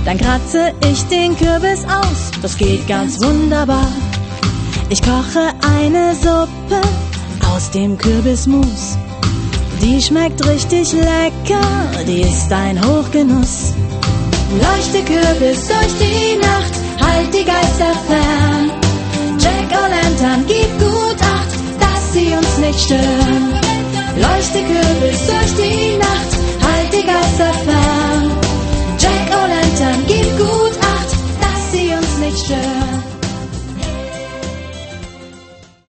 Dann kratze ich den Kürbis aus, das geht ganz wunderbar. Ich koche eine Suppe aus dem Kürbismus. Die schmeckt richtig lecker, die ist ein Hochgenuss. Leuchte Kürbis durch die Nacht, halt die Geister fern. Jack-o'-lantern, gib gut Acht, dass sie uns nicht stören. Leuchte Kürbis durch die Nacht.